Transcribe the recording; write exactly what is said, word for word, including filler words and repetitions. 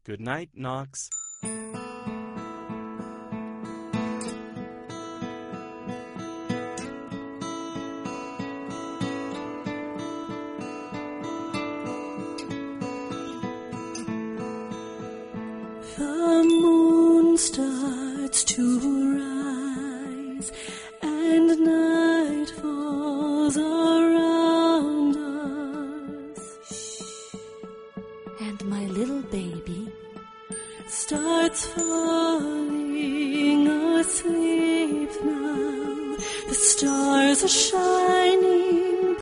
Good night, Knox. The moon starts to rise, and night falls around us. And my little baby starts falling asleep now. The stars are shining